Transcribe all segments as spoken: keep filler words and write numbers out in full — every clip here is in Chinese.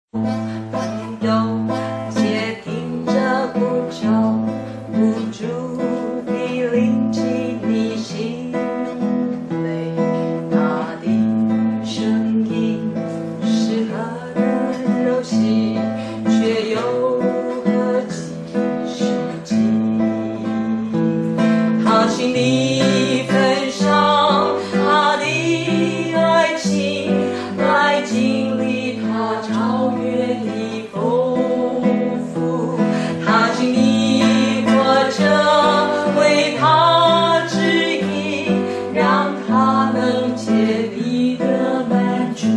朋友，且听着不着不住地拎起你心扉，他的声音是何等柔细，却又何其实际。他心里焚烧他的爱情，来经历他超越的丰富。他经历过这为他指引，让他能竭力的满足。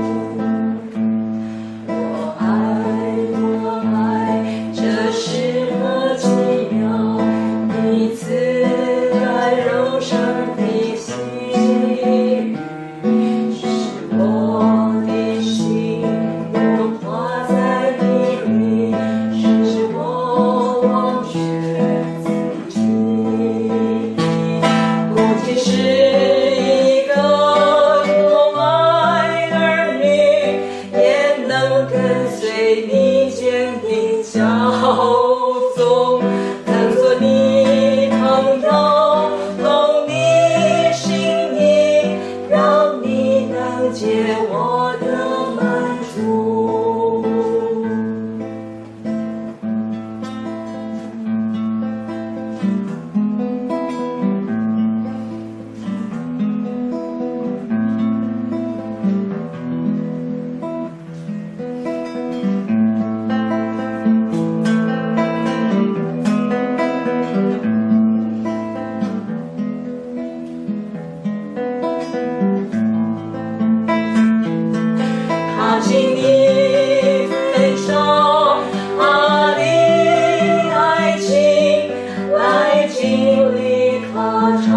我爱，我爱，这是何奇妙，你赐来柔声的细语，使我的心融化在你里，使我忘却自己。不仅是一个宠爱儿女，也能跟随你坚定效忠，能做你朋友，懂你心意，让你能解我的满足。他经历焚烧他的爱情，来经历他